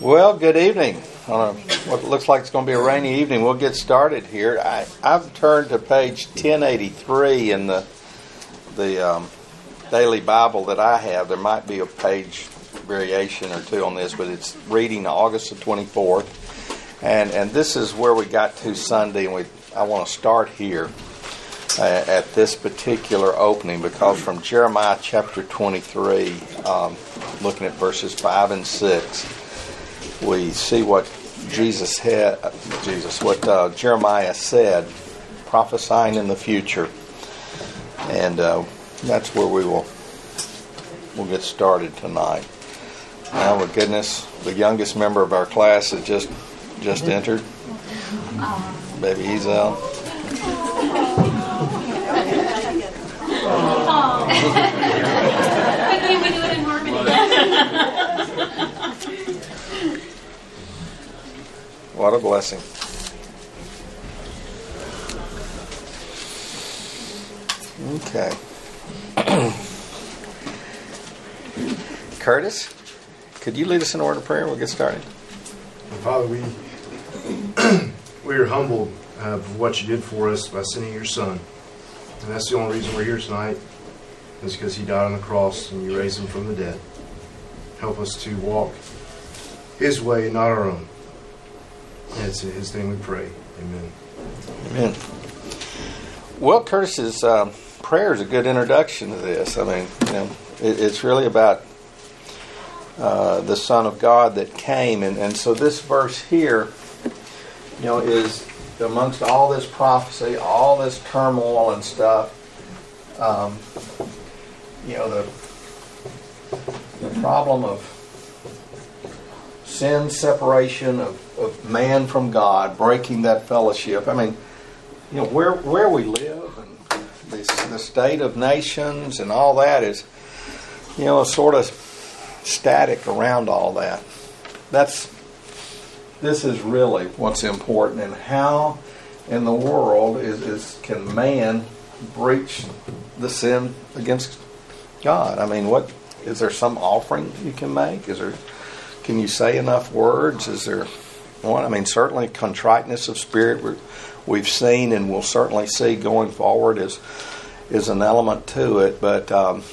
Well, good evening. On what looks like it's going to be a rainy evening, we'll get started here. I've turned to page 1083 in the daily Bible that I have. There might be a page variation or two on this, but it's reading August the 24th. And this is where we got to Sunday, and I want to start here at this particular opening, because from Jeremiah chapter 23, looking at verses 5 and 6, we see what Jeremiah said, prophesying in the future, and that's where we'll get started tonight. Now, my goodness, the youngest member of our class has just entered, baby Ezel. We do it in harmony. What a blessing. Okay. Curtis, could you lead us in a word of prayer? We'll get started. Father, we are humbled of what you did for us by sending your Son. And that's the only reason we're here tonight, is because he died on the cross and you raised him from the dead. Help us to walk his way and not our own. And it's in his name we pray. Amen. Amen. Well, Curtis's prayer is a good introduction to this. I mean, it's really about the Son of God that came. And so this verse here, is amongst all this prophecy, all this turmoil and stuff, the problem of sin, separation of man from God, breaking that fellowship. I mean, where we live and the state of nations and all that is, sort of static around all that. This is really what's important, and how in the world can man breach the sin against God? I mean, is there some offering you can make? Can you say enough words? Is there one? I mean, certainly contriteness of spirit we've seen and we'll certainly see going forward is an element to it. But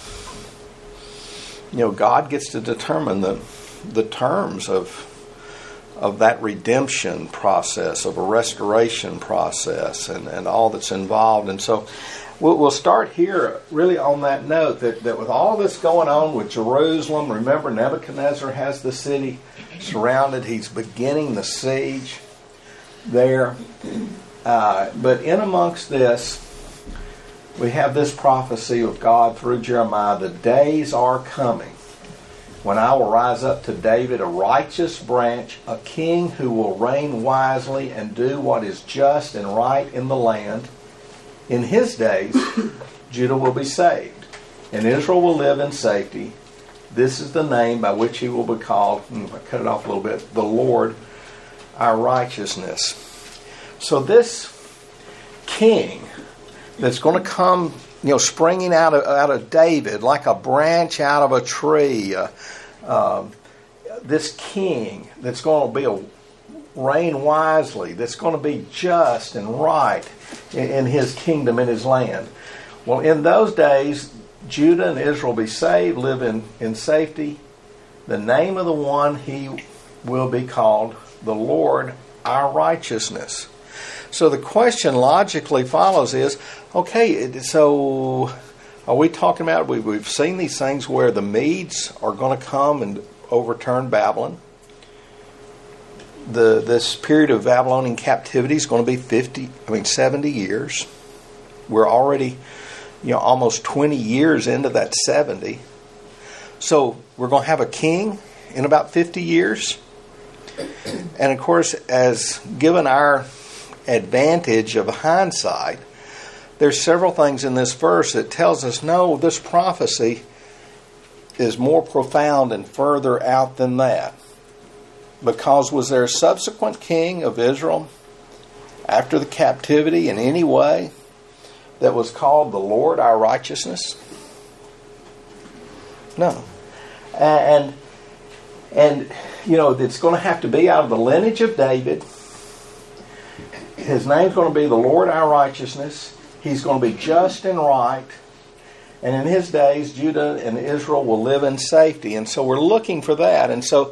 God gets to determine the terms of that redemption process, of a restoration process, and all that's involved. And so we'll start here really on that note that with all this going on with Jerusalem, remember Nebuchadnezzar has the city surrounded. He's beginning the siege there. But in amongst this, we have this prophecy of God through Jeremiah. The days are coming when I will rise up to David a righteous branch, a king who will reign wisely and do what is just and right in the land. In his days, Judah will be saved, and Israel will live in safety. This is the name by which he will be called, if I cut it off a little bit, the Lord, our righteousness. So this king that's going to come, springing out of David like a branch out of a tree, this king that's going to reign wisely, that's going to be just and right in his kingdom, in his land. Well, in those days, Judah and Israel will be saved, live in safety. The name of the one, he will be called the Lord, our righteousness. So the question logically follows is, okay, so are we talking about, we've seen these things where the Medes are going to come and overturn Babylon. This period of Babylonian captivity is going to be 70 years. We're already, almost 20 years into that 70. So we're going to have a king in about 50 years. And of course, as given our advantage of hindsight, there's several things in this verse that tells us, no, this prophecy is more profound and further out than that. Because was there a subsequent king of Israel after the captivity in any way that was called the Lord our righteousness? No. And it's going to have to be out of the lineage of David. His name's going to be the Lord our righteousness. He's going to be just and right. And in his days, Judah and Israel will live in safety. And so we're looking for that. And so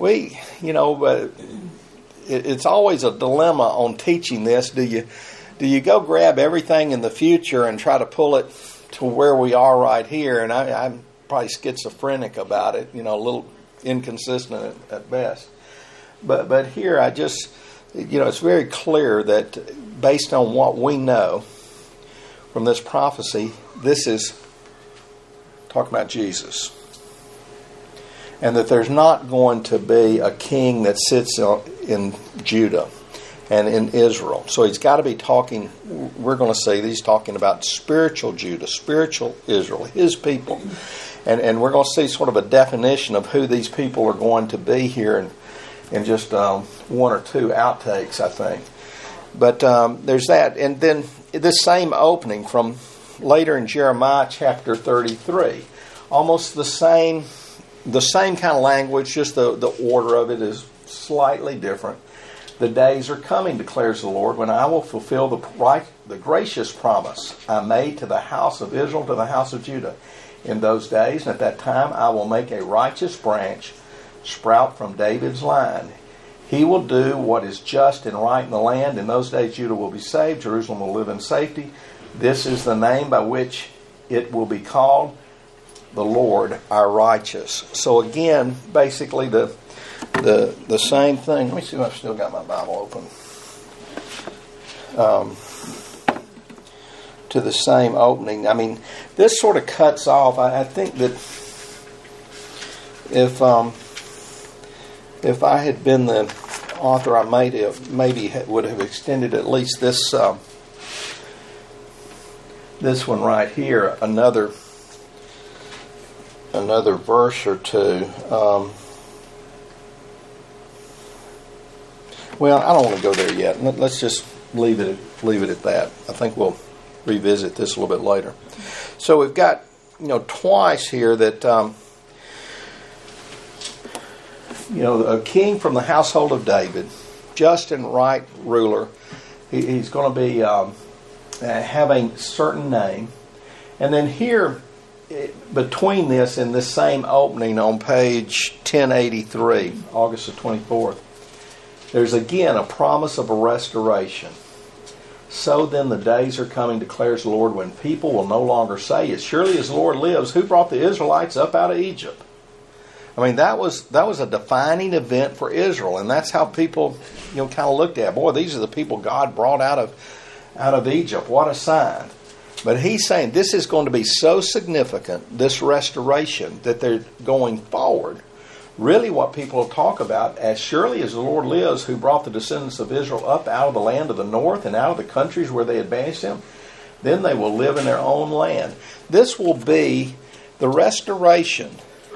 it's always a dilemma on teaching this. Do you go grab everything in the future and try to pull it to where we are right here? And I'm probably schizophrenic about it, a little inconsistent at best. But here I just, it's very clear that based on what we know from this prophecy, this is talking about Jesus. And that there's not going to be a king that sits in Judah and in Israel. So he's got to be talking, we're going to see that he's talking about spiritual Judah, spiritual Israel, his people. And we're going to see sort of a definition of who these people are going to be here in just one or two outtakes, I think. But there's that. And then this same opening from later in Jeremiah chapter 33. Almost the same kind of language, just the order of it is slightly different. The days are coming, declares the Lord, when I will fulfill the gracious promise I made to the house of Israel, to the house of Judah. In those days, and at that time, I will make a righteous branch sprout from David's line. He will do what is just and right in the land. In those days, Judah will be saved. Jerusalem will live in safety. This is the name by which it will be called, the Lord our righteous. So again, basically the same thing. Let me see if I've still got my Bible open. To the same opening. I mean, this sort of cuts off. I think that if I had been the author, I maybe would have extended at least this one right here, another verse or two. Well, I don't want to go there yet. Let's just leave it at that. I think we'll revisit this a little bit later. So we've got, twice here that, a king from the household of David, just and right ruler. He's going to be having a certain name. And then here, between this and this same opening on page 1083, August the 24th, there's again a promise of a restoration. So then the days are coming, declares the Lord, when people will no longer say, as surely as the Lord lives, who brought the Israelites up out of Egypt? I mean, that was a defining event for Israel, and that's how people, kind of looked at, boy, these are the people God brought out of Egypt. What a sign. But he's saying this is going to be so significant, this restoration, that they're going forward. Really what people talk about, as surely as the Lord lives, who brought the descendants of Israel up out of the land of the north and out of the countries where they had banished them, then they will live in their own land. This will be, the restoration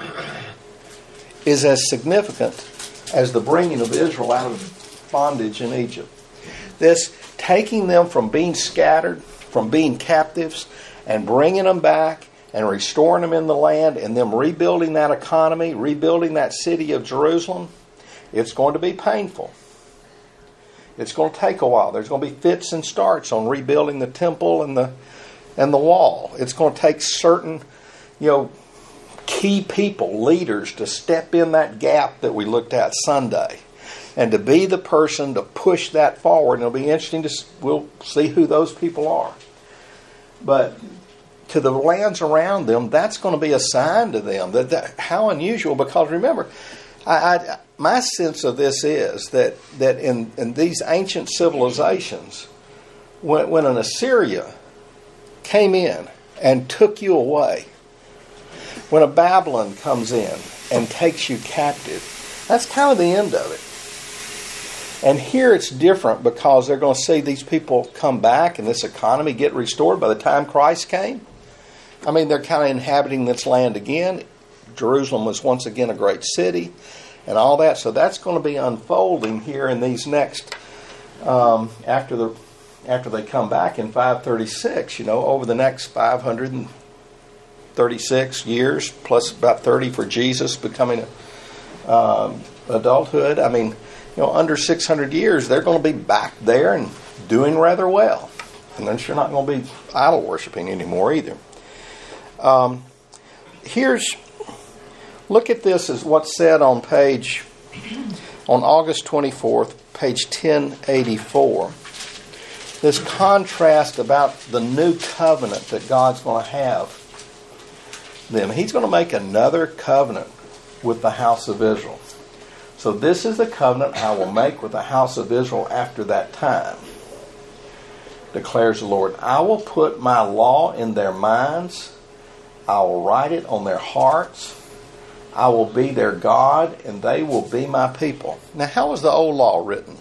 is as significant as the bringing of Israel out of bondage in Egypt. This taking them from being scattered, from being captives, and bringing them back, and restoring them in the land, and them rebuilding that economy, rebuilding that city of Jerusalem, it's going to be painful. It's going to take a while. There's going to be fits and starts on rebuilding the temple and the wall. It's going to take certain, key people, leaders, to step in that gap that we looked at Sunday, and to be the person to push that forward. And it'll be interesting we'll see who those people are. But to the lands around them, that's going to be a sign to them. That how unusual, because remember, my sense of this is that in these ancient civilizations, when an Assyria came in and took you away, when a Babylon comes in and takes you captive, that's kind of the end of it. And here it's different, because they're going to see these people come back and this economy get restored by the time Christ came. I mean, they're kind of inhabiting this land again. Jerusalem was once again a great city and all that. So that's going to be unfolding here in these next, after they come back in 536, over the next 536 years, plus about 30 for Jesus becoming adulthood. I mean, under 600 years, they're going to be back there and doing rather well. And then you're not going to be idol worshiping anymore either. Look at this as what's said on August 24th, page 1084. This contrast about the new covenant that God's going to have them. He's going to make another covenant with the house of Israel. So this is the covenant I will make with the house of Israel after that time, declares the Lord. I will put my law in their minds. I will write it on their hearts. I will be their God, and they will be my people. Now, how was the old law written?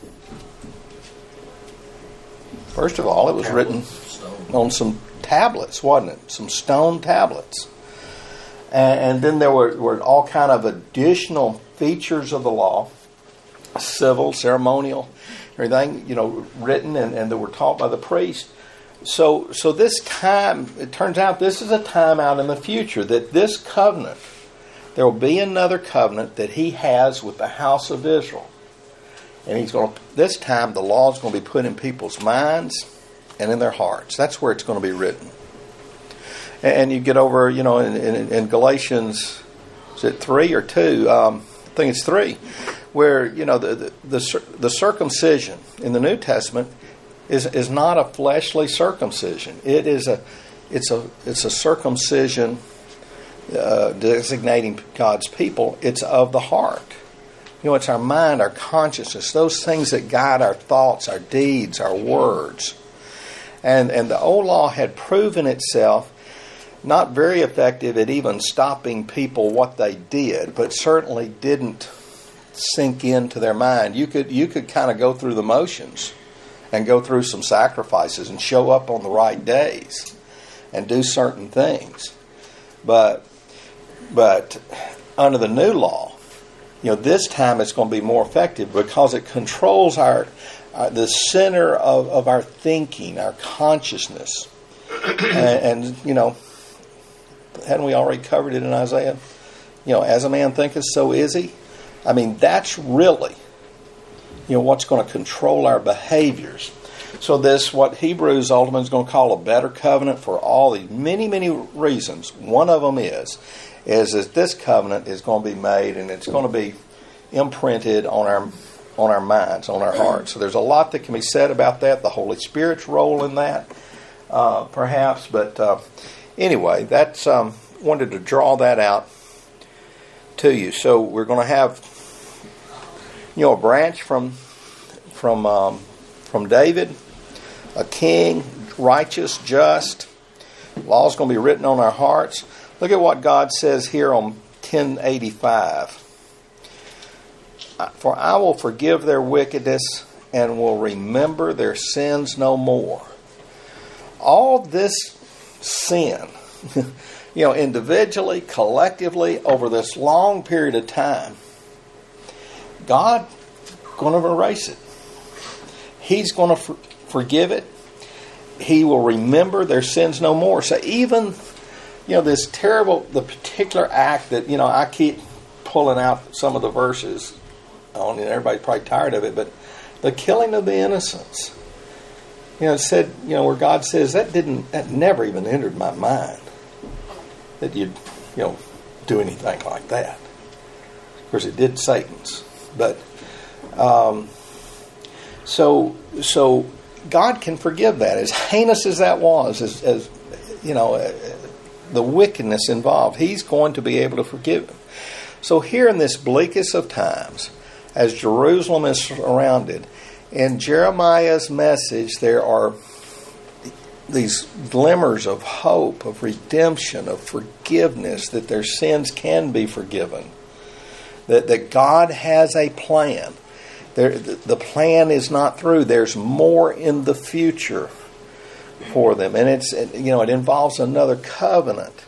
First of all, it was written on some tablets, wasn't it? Some stone tablets. And then there were all kind of additional features of the law, civil, ceremonial, everything, written and that were taught by the priest. So this time, it turns out this is a time out in the future that this covenant, there will be another covenant that he has with the house of Israel. And this time the law is going to be put in people's minds and in their hearts. That's where it's going to be written. And you get over, in Galatians, is it 3 or 2? I think it's 3, where the circumcision in the New Testament is not a fleshly circumcision. It's a circumcision designating God's people. It's of the heart. It's our mind, our consciousness, those things that guide our thoughts, our deeds, our words. And the old law had proven itself not very effective at even stopping people what they did, but certainly didn't sink into their mind. You could kind of go through the motions and go through some sacrifices and show up on the right days and do certain things. But under the new law, this time it's going to be more effective because it controls the center of our thinking, our consciousness. And hadn't we already covered it in Isaiah? As a man thinketh, so is he. I mean, that's really, what's going to control our behaviors. So this, what Hebrews ultimately is going to call a better covenant for all these many, many reasons. One of them is that this covenant is going to be made and it's going to be imprinted on our minds, on our hearts. So there's a lot that can be said about that, the Holy Spirit's role in that, perhaps. But anyway, that's wanted to draw that out to you. So we're going to have, a branch from David, a king, righteous, just. Law's going to be written on our hearts. Look at what God says here on 1085. For I will forgive their wickedness and will remember their sins no more. All this sin, individually, collectively, over this long period of time, God's going to erase it. He's going to forgive it. He will remember their sins no more. So even, this terrible, the particular act that, I keep pulling out some of the verses on, and everybody's probably tired of it, but the killing of the innocents. It said, where God says that never even entered my mind that you'd, do anything like that. Of course, it did Satan's, but so God can forgive that, as heinous as that was, as the wickedness involved. He's going to be able to forgive them. So here in this bleakest of times, as Jerusalem is surrounded, in Jeremiah's message, there are these glimmers of hope, of redemption, of forgiveness, that their sins can be forgiven, that God has a plan. The plan is not through. There's more in the future for them, and it involves another covenant.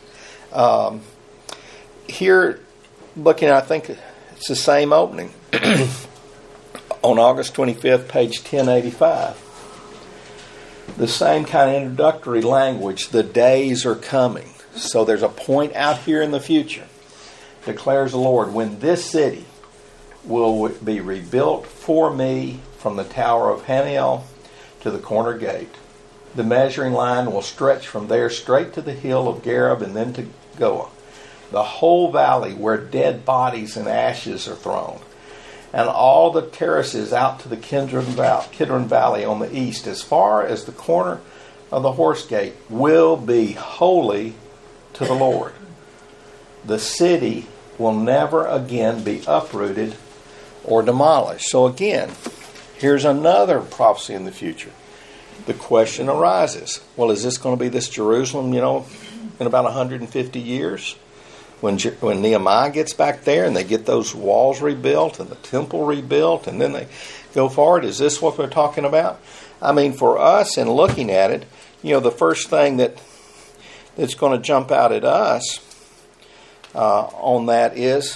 Here, looking, I think it's the same opening on August 25th, page 1085. The same kind of introductory language. The days are coming. So there's a point out here in the future, declares the Lord, when this city will be rebuilt for me from the tower of Hananel to the corner gate. The measuring line will stretch from there straight to the hill of Gareb and then to Goah, the whole valley where dead bodies and ashes are thrown, and all the terraces out to the Kidron Valley on the east, as far as the corner of the horse gate, will be holy to the Lord. The city will never again be uprooted or demolished. So again, here's another prophecy in the future. The question arises, well, is this going to be this Jerusalem, in about 150 years? When Nehemiah gets back there and they get those walls rebuilt and the temple rebuilt and then they go forward, is this what we're talking about? I mean, for us in looking at it, the first thing that's going to jump out at us on that is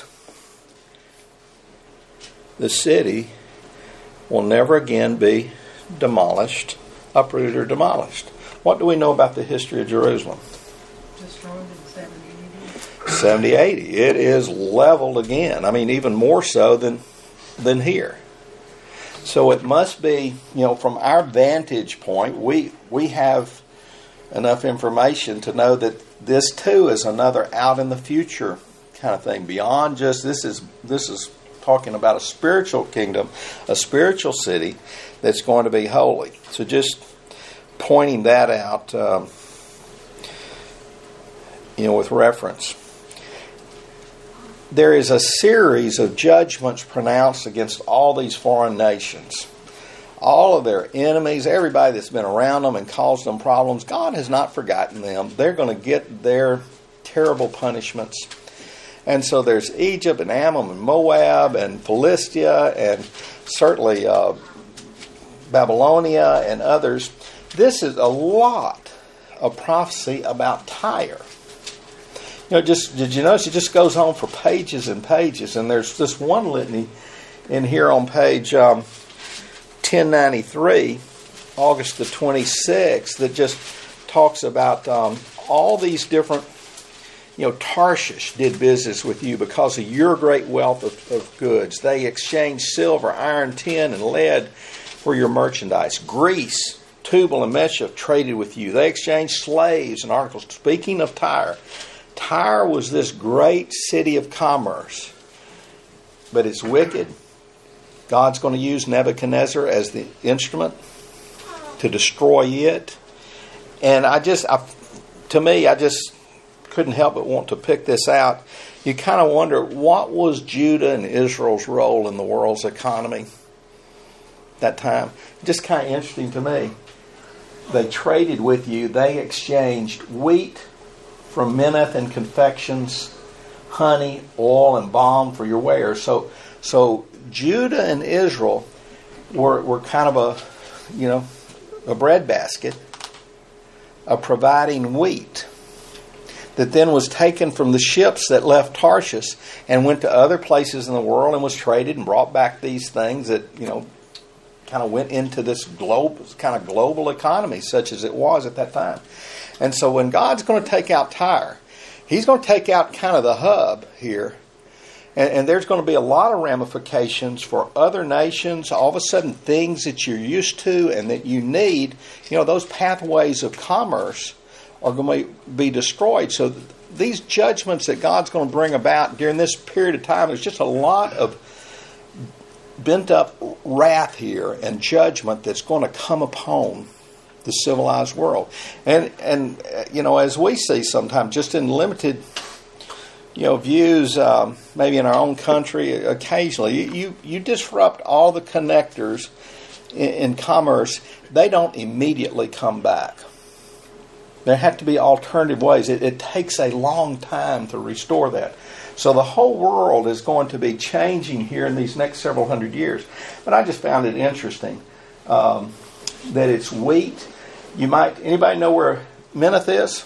the city will never again be demolished, uprooted or demolished. What do we know about the history of Jerusalem? Destroyed in 70 AD. It is leveled again. I mean, even more so than here. So it must be, from our vantage point, we have enough information to know that this too is another out in the future kind of thing. Beyond just this is talking about a spiritual kingdom, a spiritual city that's going to be holy. So just pointing that out, with reference. There is a series of judgments pronounced against all these foreign nations. All of their enemies, everybody that's been around them and caused them problems, God has not forgotten them. They're going to get their terrible punishments. And so there's Egypt and Ammon and Moab and Philistia and certainly Babylonia and others. This is a lot of prophecy about Tyre. Did you notice it just goes on for pages and pages? And there's this one litany in here on page 1093, August the 26th, that just talks about all these different, Tarshish did business with you because of your great wealth of goods. They exchanged silver, iron, tin, and lead for your merchandise. Greece, Tubal, and Meshach traded with you. They exchanged slaves and articles. Speaking of Tyre, Tyre was this great city of commerce, but it's wicked. God's going to use Nebuchadnezzar as the instrument to destroy it. And I just couldn't help but want to pick this out. You kind of wonder, what was Judah and Israel's role in the world's economy that time? Just kind of interesting to me. They traded with you. They exchanged wheat from Minnith and confections, honey, oil, and balm for your wares. So Judah and Israel were kind of a breadbasket of providing wheat that then was taken from the ships that left Tarshish and went to other places in the world and was traded and brought back these things that, kind of went into this global economy such as it was at that time. And so when God's going to take out Tyre, He's going to take out kind of the hub here. And there's going to be a lot of ramifications for other nations. All of a sudden, things that you're used to and that you need, those pathways of commerce are going to be destroyed. So these judgments that God's going to bring about during this period of time, there's just a lot of bent up wrath here and judgment that's going to come upon the civilized world. And as we see sometimes, just in limited views, maybe in our own country, occasionally, you disrupt all the connectors in commerce. They don't immediately come back. There have to be alternative ways. It takes a long time to restore that. So the whole world is going to be changing here in these next several hundred years. But I just found it interesting that it's wheat. Anybody know where Minnith is?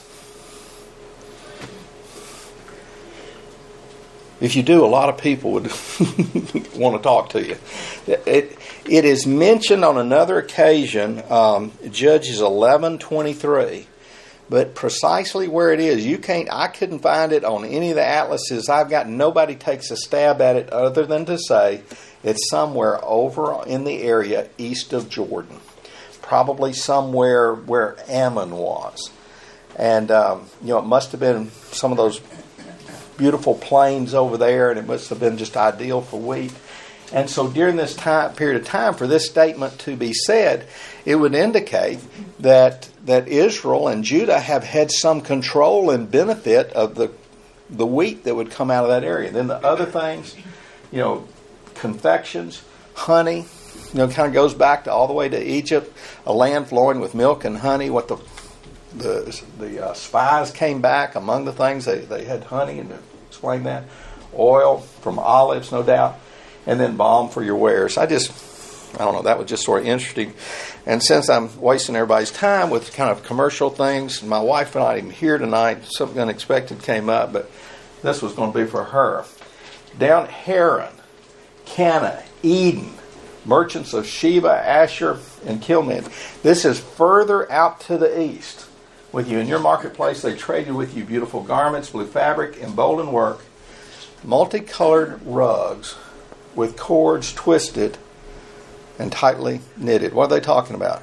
If you do, a lot of people would want to talk to you. It is mentioned on another occasion, Judges 11:23, But precisely where it is, I couldn't find it on any of the atlases I've got. Nobody takes a stab at it other than to say it's somewhere over in the area east of Jordan. Probably somewhere where Ammon was. And, it must have been some of those beautiful plains over there, and it must have been just ideal for wheat. And so during this period of time, for this statement to be said, it would indicate that Israel and Judah have had some control and benefit of the wheat that would come out of that area. Then the other things, confections, honey, kind of goes back to all the way to Egypt, a land flowing with milk and honey. What the spies came back, among the things they had honey, and to explain that, oil from olives, no doubt, and then balm for your wares. I don't know, that was just sort of interesting. And since I'm wasting everybody's time with kind of commercial things, my wife and I are not even here tonight. Something unexpected came up, but this was going to be for her. Down Haran, Cana, Eden, merchants of Sheba, Asher, and Kilmid. This is further out to the east. With you in your marketplace, they traded with you beautiful garments, blue fabric, emboldened work, multicolored rugs with cords twisted and tightly knitted. What are they talking about?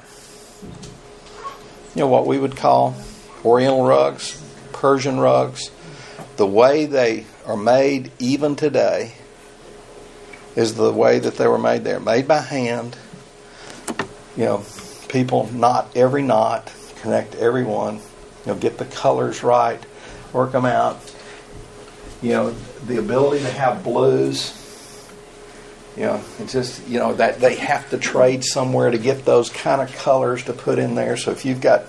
What we would call Oriental rugs, Persian rugs. The way they are made even today is the way that they were made there. Made by hand. People knot every knot, connect every one. Get the colors right, work them out. The ability to have blues. It's just, that they have to trade somewhere to get those kind of colors to put in there. So if you've got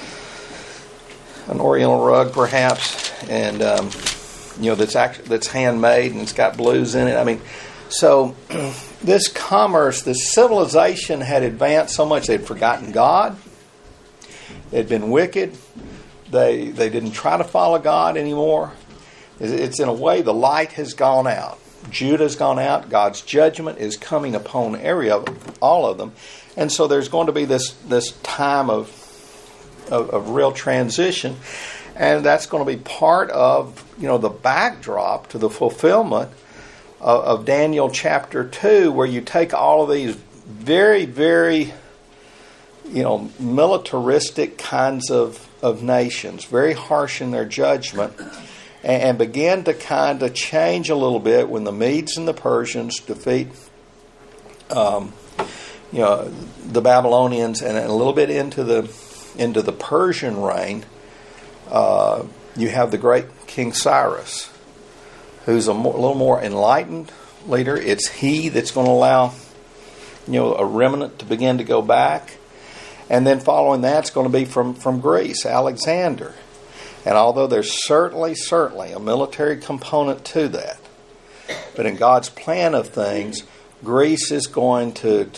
an Oriental rug, perhaps, and that's handmade and it's got blues in it. So this commerce, this civilization had advanced so much they'd forgotten God. They'd been wicked. They didn't try to follow God anymore. It's in a way the light has gone out. Judah's gone out. God's judgment is coming upon all of them. And so there's going to be this time of real transition. And that's going to be part of, the backdrop to the fulfillment of Daniel chapter 2, where you take all of these very, very, militaristic kinds of nations, very harsh in their judgment, and begin to kind of change a little bit when the Medes and the Persians defeat the Babylonians, and a little bit into the Persian reign. You have the great King Cyrus, who's a little more enlightened leader. It's he that's going to allow a remnant to begin to go back. And then following that, it's going to be from Greece, Alexander. And although there's certainly a military component to that, but in God's plan of things, Greece is going to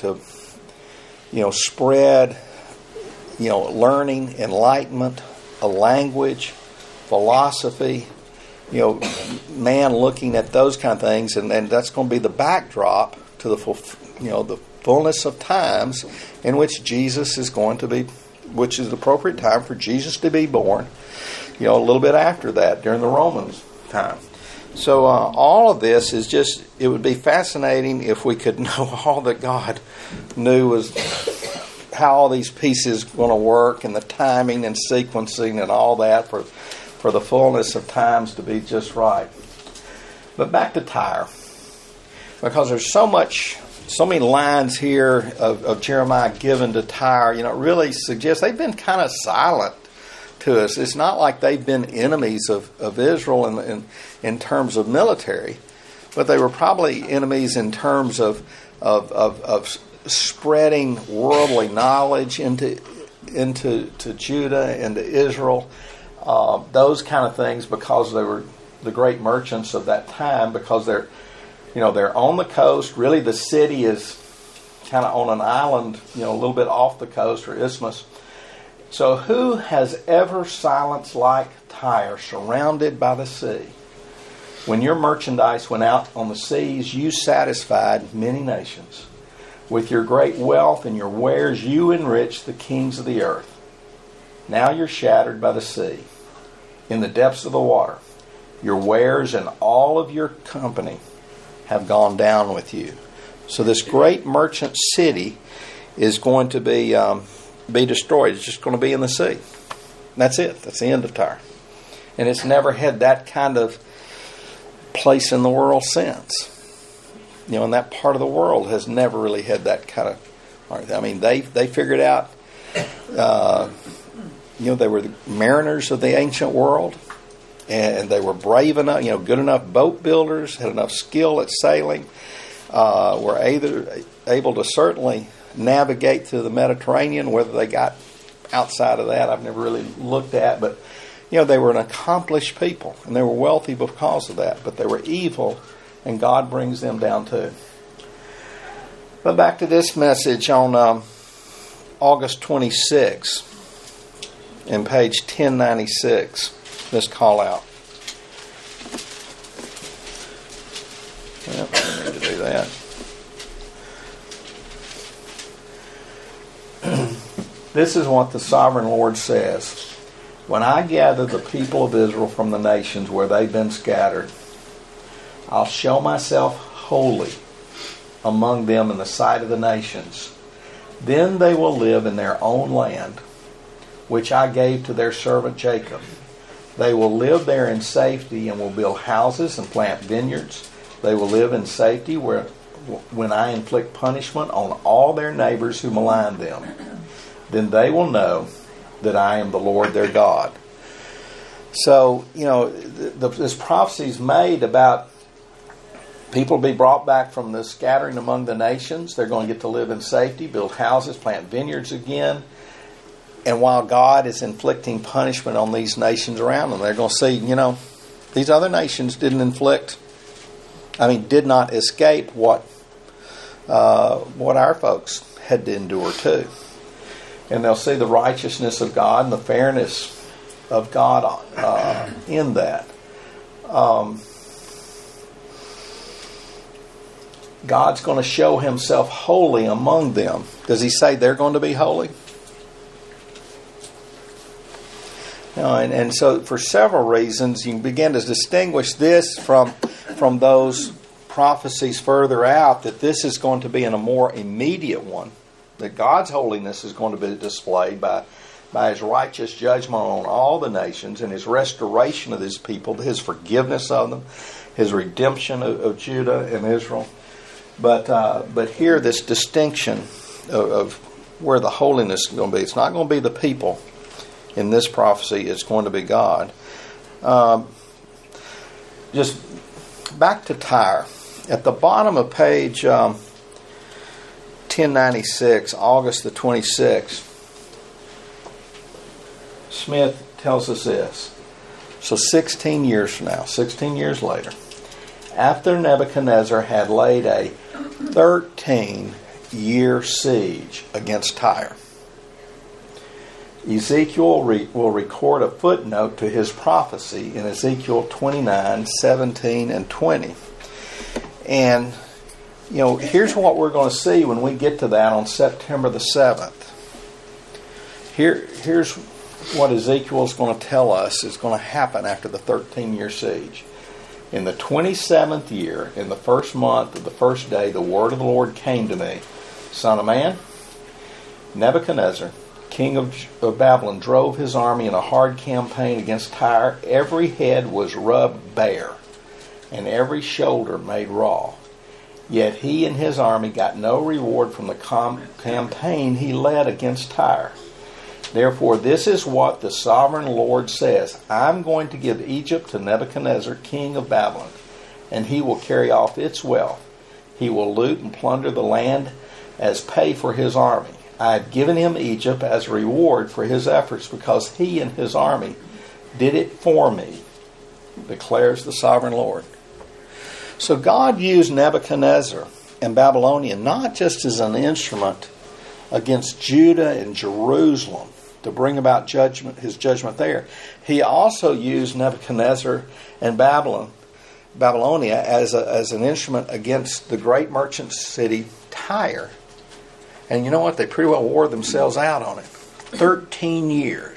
spread, learning, enlightenment, a language, philosophy, man looking at those kind of things, and that's going to be the backdrop to the fullness of times in which Jesus is going to be, which is the appropriate time for Jesus to be born, a little bit after that, during the Romans' time. So all of this is just, it would be fascinating if we could know all that God knew was how all these pieces going to work, and the timing and sequencing and all that for the fullness of times to be just right. But back to Tyre, because there's so many lines here of Jeremiah given to Tyre, it really suggests they've been kind of silent to us. It's not like they've been enemies of Israel in terms of military, but they were probably enemies in terms of spreading worldly knowledge into Judah and to Israel, those kind of things, because they were the great merchants of that time, because they're on the coast. Really, the city is kind of on an island, a little bit off the coast, or isthmus. So who has ever silenced like Tyre, surrounded by the sea? When your merchandise went out on the seas, you satisfied many nations. With your great wealth and your wares, you enriched the kings of the earth. Now you're shattered by the sea, in the depths of the water. Your wares and all of your company have gone down with you. So this great merchant city is going to be destroyed. It's just going to be in the sea. That's it. That's the end of Tyre. And it's never had that kind of place in the world since. And that part of the world has never really had that kind of. I mean, they figured out. They were the mariners of the ancient world, and they were brave enough. Good enough boat builders, had enough skill at sailing. Were able to certainly navigate through the Mediterranean. Whether they got outside of that, I've never really looked at, but. They were an accomplished people, and they were wealthy because of that, but they were evil, and God brings them down too. But back to this message on August 26, in page 1096, this call out. Well, I need to do that. This is what the Sovereign Lord says. When I gather the people of Israel from the nations where they've been scattered, I'll show myself holy among them in the sight of the nations. Then they will live in their own land, which I gave to their servant Jacob. They will live there in safety and will build houses and plant vineyards. They will live in safety when I inflict punishment on all their neighbors who malign them. Then they will know that I am the Lord their God. So, this prophecy is made about people be brought back from the scattering among the nations. They're going to get to live in safety, build houses, plant vineyards again. And while God is inflicting punishment on these nations around them, they're going to see, these other nations did not escape what our folks had to endure too. And they'll see the righteousness of God and the fairness of God in that. God's going to show Himself holy among them. Does He say they're going to be holy? And so for several reasons, you can begin to distinguish this from those prophecies further out, that this is going to be in a more immediate one. That God's holiness is going to be displayed by His righteous judgment on all the nations and His restoration of His people, His forgiveness of them, His redemption of Judah and Israel. But here, this distinction of where the holiness is going to be. It's not going to be the people in this prophecy. It's going to be God. Just back to Tyre. At the bottom of page 1096, August the 26th, Smith tells us this. So 16 years from now, 16 years later, after Nebuchadnezzar had laid a 13-year siege against Tyre, Ezekiel will record a footnote to his prophecy in Ezekiel 29, 17, and 20. And here's what we're going to see when we get to that on September the 7th. Here's what Ezekiel is going to tell us is going to happen after the 13-year siege. In the 27th year, in the first month of the first day, the word of the Lord came to me. Son of man, Nebuchadnezzar, king of Babylon, drove his army in a hard campaign against Tyre. Every head was rubbed bare, and every shoulder made raw. Yet he and his army got no reward from the campaign he led against Tyre. Therefore, this is what the sovereign Lord says. I'm going to give Egypt to Nebuchadnezzar, king of Babylon, and he will carry off its wealth. He will loot and plunder the land as pay for his army. I have given him Egypt as a reward for his efforts, because he and his army did it for me, declares the sovereign Lord. So God used Nebuchadnezzar and Babylonia not just as an instrument against Judah and Jerusalem to bring about his judgment there. He also used Nebuchadnezzar and Babylonia as an instrument against the great merchant city Tyre. And you know what? They pretty well wore themselves out on it. 13 years.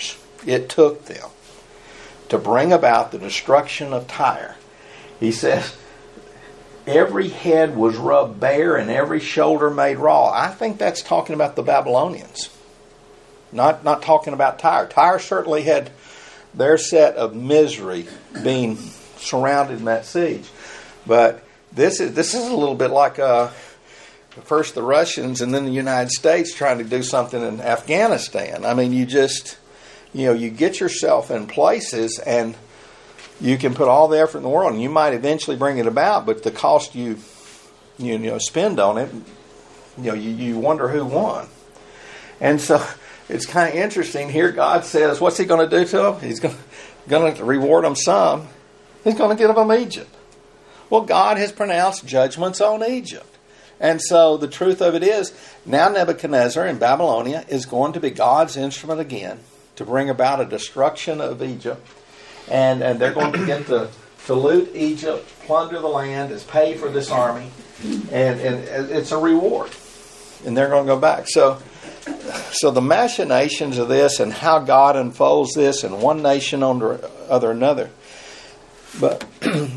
it took them to bring about the destruction of Tyre. He says, every head was rubbed bare and every shoulder made raw. I think that's talking about the Babylonians. Not talking about Tyre. Tyre certainly had their set of misery being surrounded in that siege. But this is a little bit like first the Russians and then the United States trying to do something in Afghanistan. I mean, you get yourself in places and you can put all the effort in the world and you might eventually bring it about, but the cost you spend on it, you wonder who won. And so it's kind of interesting here. God says, what's He going to do to them? He's going to reward them some. He's going to give them Egypt. Well, God has pronounced judgments on Egypt. And so the truth of it is, now Nebuchadnezzar in Babylonia is going to be God's instrument again to bring about a destruction of Egypt. And they're going to get to loot Egypt, plunder the land, as pay for this army. And it's a reward. And they're going to go back. So the machinations of this and how God unfolds this in one nation under another. But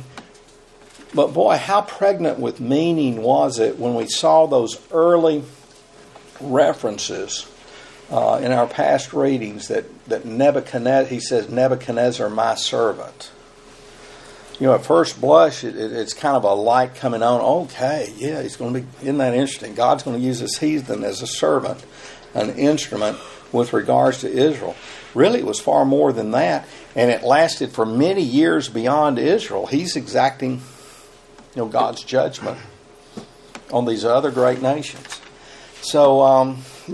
boy, how pregnant with meaning was it when we saw those early references in our past readings that Nebuchadnezzar, he says, Nebuchadnezzar, my servant. At first blush, it's kind of a light coming on. Okay, yeah, he's going to be, isn't that interesting? God's going to use this heathen as a servant, an instrument with regards to Israel. Really, it was far more than that, and it lasted for many years beyond Israel. He's exacting, God's judgment on these other great nations. So,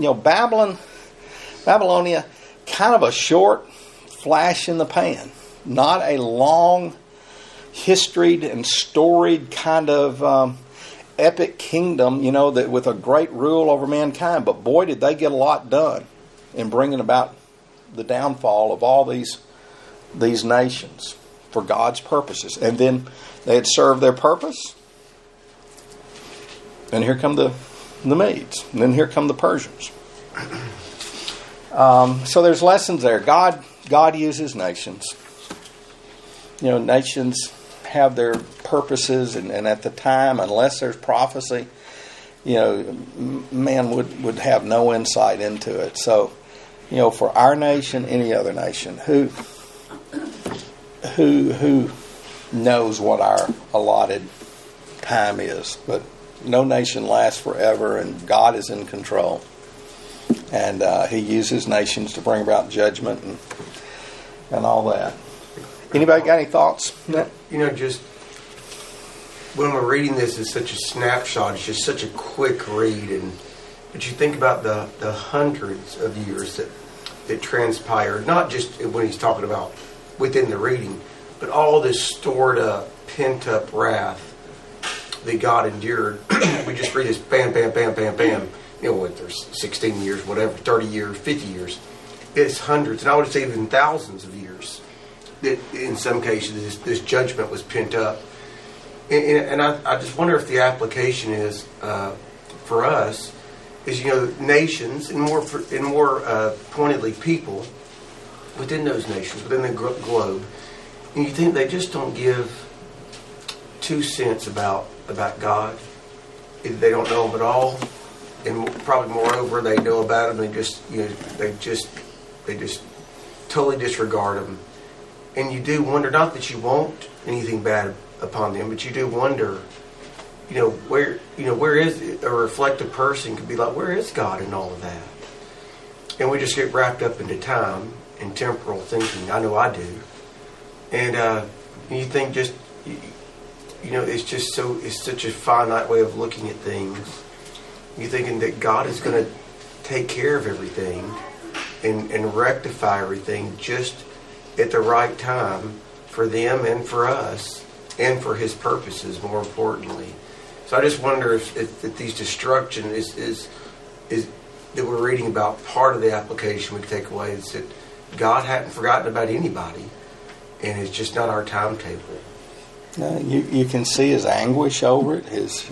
Babylonia, kind of a short flash in the pan, not a long, historied and storied kind of epic kingdom, that with a great rule over mankind. But boy, did they get a lot done in bringing about the downfall of all these nations for God's purposes. And then they had served their purpose. And here come the Medes. And then here come the Persians. So there's lessons there. God uses nations. Nations have their purposes, and at the time, unless there's prophecy, man would have no insight into it. So, for our nation, any other nation, who knows what our allotted time is? But no nation lasts forever, and God is in control, and He uses nations to bring about judgment and all that. Anybody got any thoughts? Just when we're reading this, it's such a snapshot. It's just such a quick read, but you think about the hundreds of years that transpired. Not just when he's talking about within the reading, but all this stored up, pent up wrath that God endured. We just read this, bam, bam, bam, bam, bam. What there's 16 years, whatever, 30 years, 50 years. It's hundreds, and I would say even thousands of years. That in some cases this judgment was pent up, and I just wonder if the application is for us is nations and more pointedly people within those nations, within the globe, and you think they just don't give 2 cents about God. They don't know Him at all, and probably moreover they know about Him. They just totally disregard Him. And you do wonder, not that you want anything bad upon them, but you do wonder, where is it? A reflective person could be like, where is God in all of that? And we just get wrapped up into time and temporal thinking. I know I do. And you think it's such a finite way of looking at things. You're thinking that God is going to take care of everything and rectify everything just at the right time for them and for us and for His purposes, more importantly. So I just wonder if these destruction is that we're reading about, part of the application we can take away is that God hadn't forgotten about anybody, and it's just not our timetable. You can see His anguish over it, his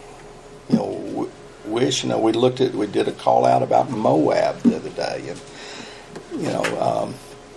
wish. We did a call out about Moab the other day, and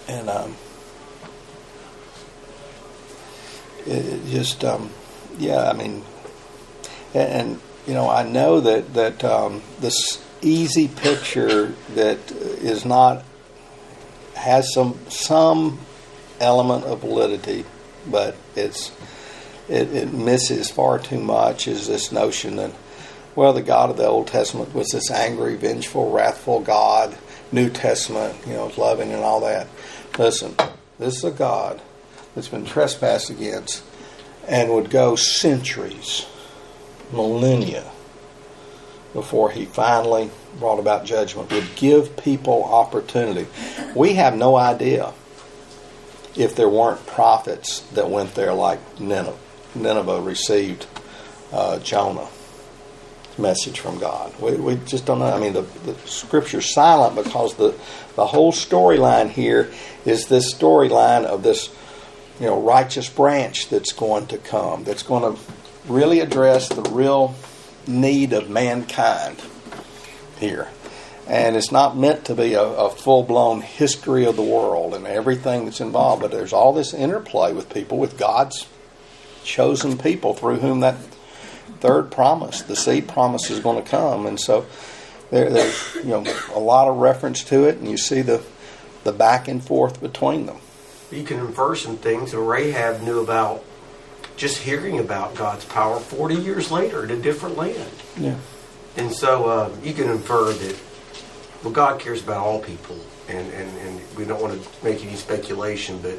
it just, yeah, I mean, and you know, I know that this easy picture that is not, has some element of validity, but it misses far too much, is this notion that, well, the God of the Old Testament was this angry, vengeful, wrathful God. New Testament, you know, loving and all that. Listen, this is a God that's been trespassed against and would go centuries, millennia, before he finally brought about judgment, would give people opportunity. We have no idea if there weren't prophets that went there like Nineveh. Nineveh received Jonah's message from God. We just don't know. I mean, the Scripture's silent because the whole storyline here is this storyline of this, you know, righteous branch that's going to come, that's going to really address the real need of mankind here. And it's not meant to be a full-blown history of the world and everything that's involved, but there's all this interplay with people, with God's chosen people through whom that third promise, the seed promise, is going to come. And so there's, you know, a lot of reference to it, and you see the back and forth between them. You can infer some things that Rahab knew about just hearing about God's power 40 years later in a different land. Yeah. And so you can infer that, well, God cares about all people, and we don't want to make any speculation, but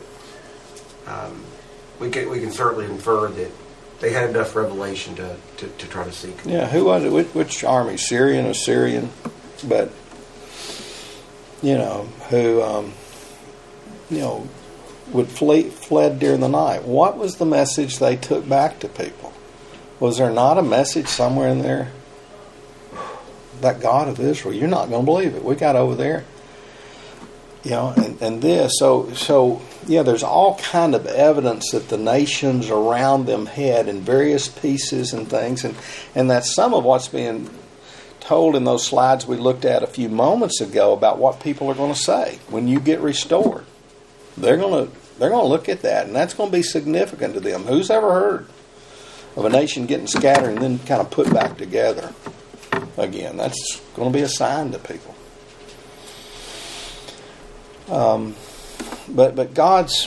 we can certainly infer that they had enough revelation to try to seek. Yeah, who was it? Which army? Syrian, Assyrian? But, you know, who, you know, fled during the night. What was the message they took back to people? Was there not a message somewhere in there? That God of Israel, you're not going to believe it. We got over there. You know, and this. So yeah, there's all kind of evidence that the nations around them had in various pieces and things. And that's some of what's being told in those slides we looked at a few moments ago about what people are going to say when you get restored. They're going to look at that, and that's going to be significant to them. Who's ever heard of a nation getting scattered and then kind of put back together again? That's going to be a sign to people. But God's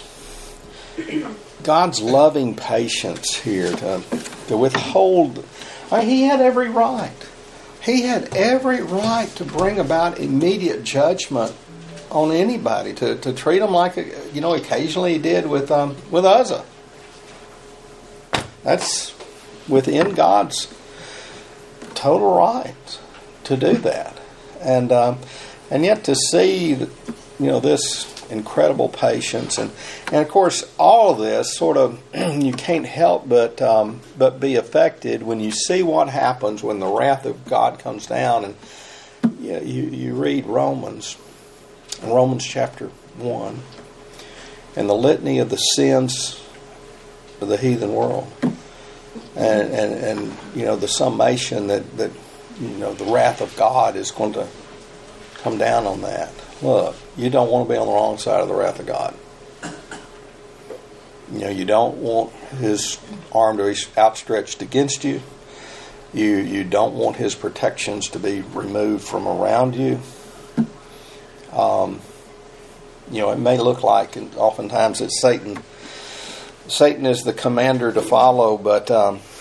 loving patience here to withhold. I mean, He had every right. He had every right to bring about immediate judgment on anybody, to treat them like, you know, occasionally He did with Uzzah. That's within God's total right to do that, and yet to see, you know, this incredible patience, and of course all of this sort of you can't help but be affected when you see what happens when the wrath of God comes down. And you read Romans chapter 1 and the litany of the sins of the heathen world, and you know, the summation that you know, the wrath of God is going to come down on that. Look, you don't want to be on the wrong side of the wrath of God. You know, you don't want His arm to be outstretched against you. You don't want His protections to be removed from around you. You know, it may look like, and oftentimes it's Satan is the commander to follow, but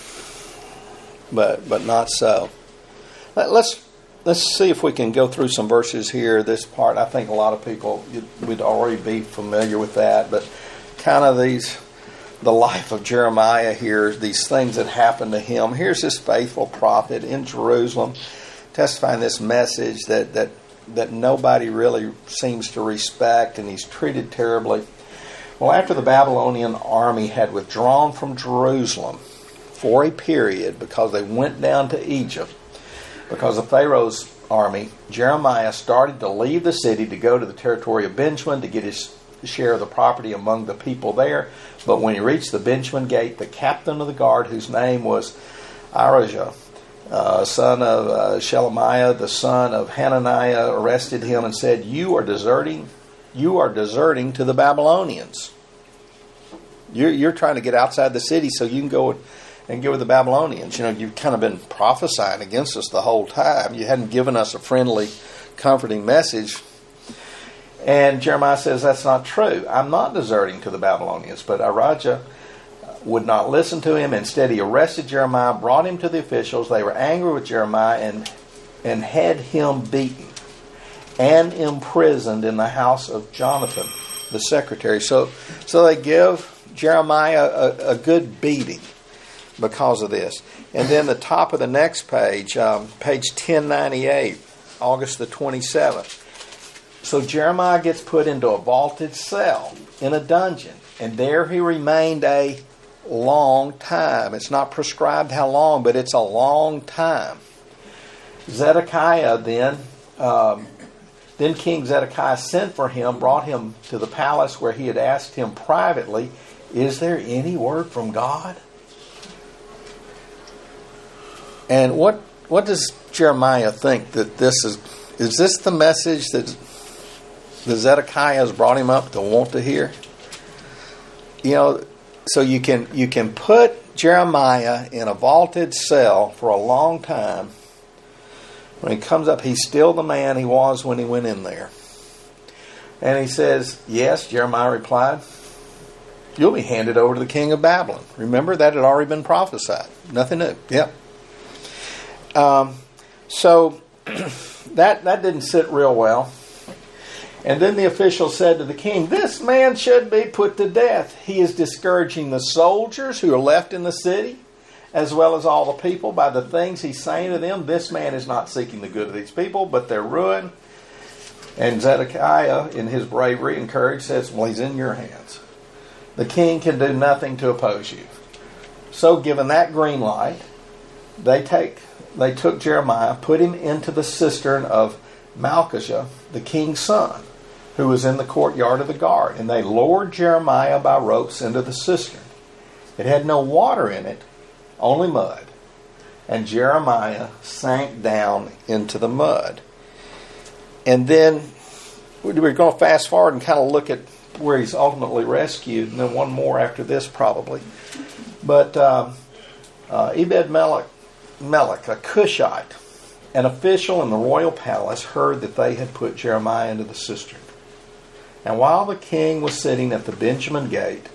not so. Let's see if we can go through some verses here. This part, I think a lot of people would already be familiar with that, but kind of the life of Jeremiah here, these things that happened to him. Here's this faithful prophet in Jerusalem testifying this message that nobody really seems to respect, and he's treated terribly. Well, after the Babylonian army had withdrawn from Jerusalem for a period because they went down to Egypt, because of Pharaoh's army, Jeremiah started to leave the city to go to the territory of Benjamin to get his share of the property among the people there. But when he reached the Benjamin gate, the captain of the guard, whose name was Arijah, son of Shelemiah, the son of Hananiah, arrested him and said, "You are deserting you are deserting to the Babylonians. You're trying to get outside the city so you can go and get with the Babylonians. You've kind of been prophesying against us the whole time. You hadn't given us a friendly, comforting message. And Jeremiah says, that's not true. I'm not deserting to the Babylonians. But Arajah would not listen to him. Instead, he arrested Jeremiah, brought him to the officials. They were angry with Jeremiah and had him beaten and imprisoned in the house of Jonathan, the secretary. So they give Jeremiah a good beating because of this. And then the top of the next page, page 1098, August the 27th. So Jeremiah gets put into a vaulted cell in a dungeon, and there he remained a long time. It's not prescribed how long, but it's a long time. Zedekiah then King Zedekiah sent for him, brought him to the palace where he had asked him privately, is there any word from God? And what does Jeremiah think that this is? Is this the message that Zedekiah has brought him up to want to hear? So you can put Jeremiah in a vaulted cell for a long time. When he comes up, he's still the man he was when he went in there. And he says, yes, Jeremiah replied, you'll be handed over to the king of Babylon. Remember, that had already been prophesied. Nothing new. Yep. So that didn't sit real well. And then the official said to the king, this man should be put to death. He is discouraging the soldiers who are left in the city, as well as all the people, by the things he's saying to them. This man is not seeking the good of these people, but their ruin. And Zedekiah, in his bravery and courage, says, well, he's in your hands. The king can do nothing to oppose you. So given that green light, they took Jeremiah, put him into the cistern of Malchijah, the king's son, who was in the courtyard of the guard. And they lowered Jeremiah by ropes into the cistern. It had no water in it, only mud. And Jeremiah sank down into the mud. And then we're going to fast forward and kind of look at where he's ultimately rescued, and then one more after this probably. But Ebed-Melech, a Cushite, an official in the royal palace, heard that they had put Jeremiah into the cistern. And while the king was sitting at the Benjamin gate,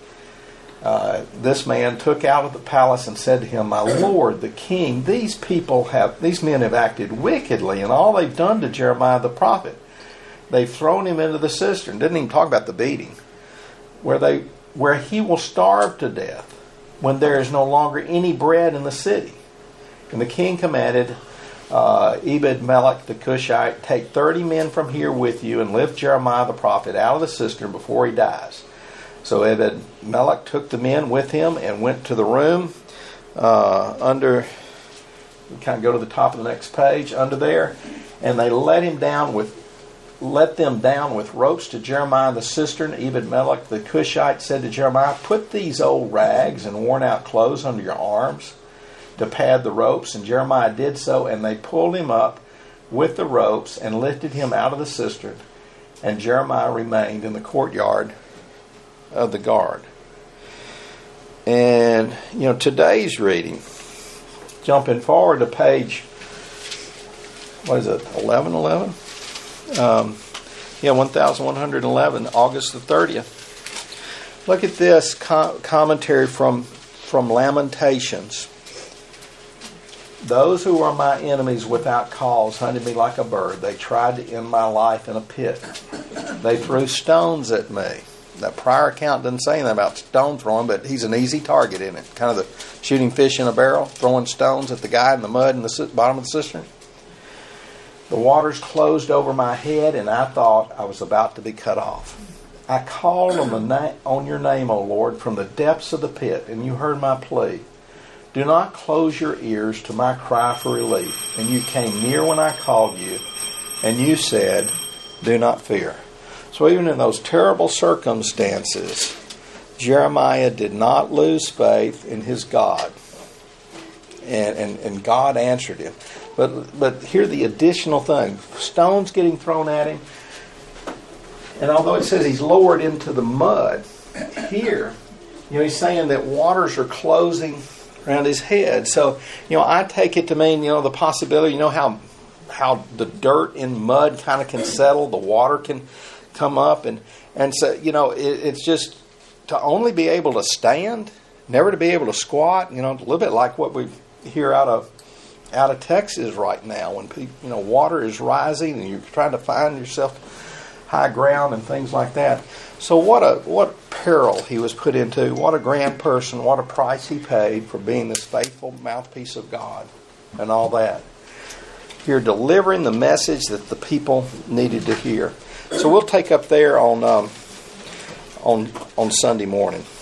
this man took out of the palace and said to him, my lord, the king, these men have acted wickedly, and all they've done to Jeremiah the prophet. They've thrown him into the cistern. Didn't even talk about the beating. Where he will starve to death when there is no longer any bread in the city. And the king commanded Ebed-Melech the Cushite, take 30 men from here with you and lift Jeremiah the prophet out of the cistern before he dies. So Ebed-Melech took the men with him and went to the room under, we kind of go to the top of the next page, under there, and they let them down with ropes to Jeremiah the cistern. Ebed-Melech the Cushite said to Jeremiah, put these old rags and worn out clothes under your arms to pad the ropes. And Jeremiah did so, and they pulled him up with the ropes and lifted him out of the cistern. And Jeremiah remained in the courtyard of the guard. And today's reading, jumping forward to page 1111, 1111, August the 30th. Look at this commentary from Lamentations. Those who are my enemies without cause hunted me like a bird. They tried to end my life in a pit. They threw stones at me. That prior account doesn't say anything about stone throwing, but he's an easy target in it. Kind of the shooting fish in a barrel, throwing stones at the guy in the mud in the bottom of the cistern. The waters closed over my head, and I thought I was about to be cut off. I called on your name, O Lord, from the depths of the pit, and you heard my plea. Do not close your ears to my cry for relief. And you came near when I called you, and you said, do not fear. So even in those terrible circumstances, Jeremiah did not lose faith in his God. And God answered him. But here the additional thing. Stones getting thrown at him. And although it says he's lowered into the mud, here, he's saying that waters are closing around his head. So, I take it to mean, the possibility, how the dirt and mud kind of can settle, the water can come up, and so, it's just to only be able to stand, never to be able to squat, a little bit like what we hear out of Texas right now when people, water is rising and you're trying to find yourself high ground and things like that. So what peril he was put into, what a grand person, what a price he paid for being this faithful mouthpiece of God and all that. Here delivering the message that the people needed to hear. So we'll take up there on Sunday morning.